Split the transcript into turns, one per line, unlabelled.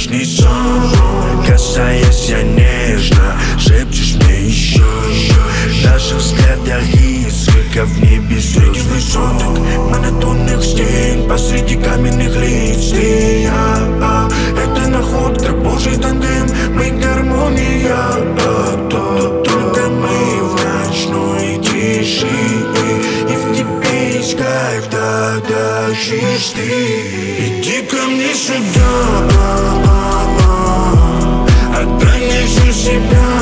вечный сон. Касаясь я нежно, шепчешь мне еще. В наших взглядах искры, как в небе среди высоток, монотонных стен, посреди каменных лиц. Ты и я, это находка, божий тандем, мы гармония. Только мы в ночной тиши, и в тебе есть кайф, тогда чистый. Иди ко мне сюда, отдай мне всю себя.